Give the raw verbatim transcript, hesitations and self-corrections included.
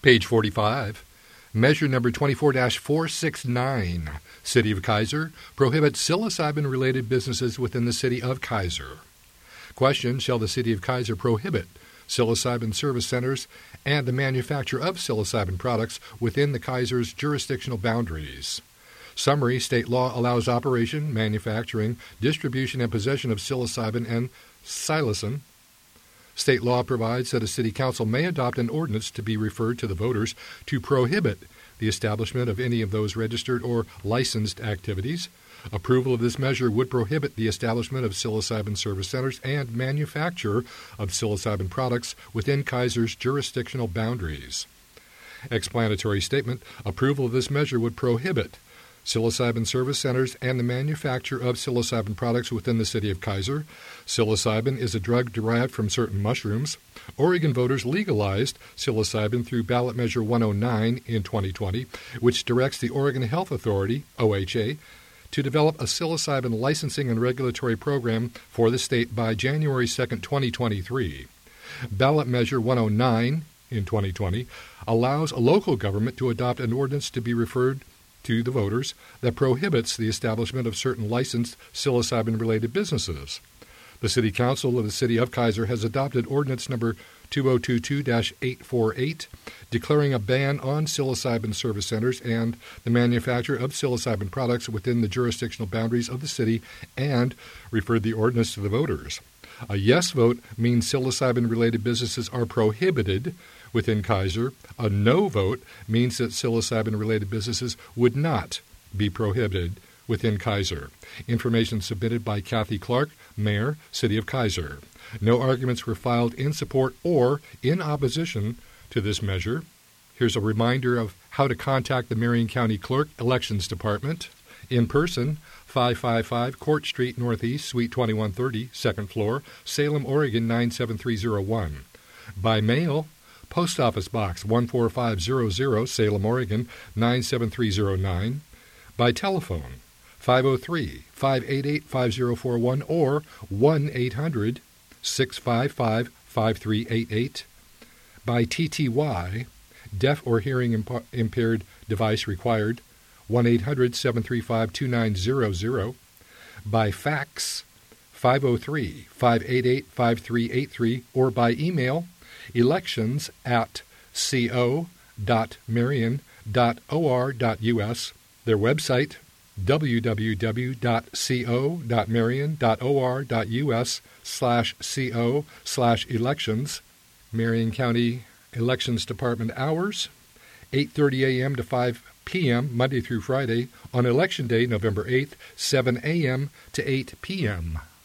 Page forty-five. Measure number twenty-four dash four sixty-nine. City of Kaiser prohibits psilocybin-related businesses within the City of Kaiser. Question, shall the City of Kaiser prohibit psilocybin service centers and the manufacture of psilocybin products within the Kaiser's jurisdictional boundaries? Summary, state law allows operation, manufacturing, distribution, and possession of psilocybin and psilocin. State law provides that a city council may adopt an ordinance to be referred to the voters to prohibit the establishment of any of those registered or licensed activities. Approval of this measure would prohibit the establishment of psilocybin service centers and manufacture of psilocybin products within Kaiser's jurisdictional boundaries. Explanatory statement, approval of this measure would prohibit psilocybin service centers and the manufacture of psilocybin products within the City of Kaiser. Psilocybin is a drug derived from certain mushrooms. Oregon voters legalized psilocybin through ballot measure one oh nine in twenty twenty, which directs the Oregon Health Authority, O H A, to develop a psilocybin licensing and regulatory program for the state by January second, twenty twenty-three. Ballot measure one oh nine in twenty twenty allows a local government to adopt an ordinance to be referred to the voters that prohibits the establishment of certain licensed psilocybin-related businesses. The City Council of the City of Kaiser has adopted ordinance number two thousand twenty-two dash eight forty-eight, declaring a ban on psilocybin service centers and the manufacture of psilocybin products within the jurisdictional boundaries of the city, and referred the ordinance to the voters. A yes vote means psilocybin-related businesses are prohibited within Kaiser. A no vote means that psilocybin-related businesses would not be prohibited within Kaiser. Information submitted by Kathy Clark, Mayor, City of Kaiser. No arguments were filed in support or in opposition to this measure. Here's a reminder of how to contact the Marion County Clerk Elections Department. In person, five fifty-five Court Street Northeast, Suite twenty-one thirty, second floor, Salem, Oregon nine seven three zero one. By mail, Post Office Box one four five zero zero, Salem, Oregon nine seven three zero nine. By telephone, five oh three, five eight eight, five oh four one or one eight hundred, six five five, five three eight eight. By T T Y, deaf or hearing imp- impaired device required, one eight hundred, seven three five, two nine zero zero. By fax, five oh three, five eight eight, five three eight three, or by email, elections at co dot marion dot or dot u s. Their website, w w w dot co dot marion dot or dot u s slash co slash elections. Marion County Elections Department hours, eight thirty a.m. to five p.m. Monday through Friday. On Election Day, November eighth, seven a.m. to eight p.m.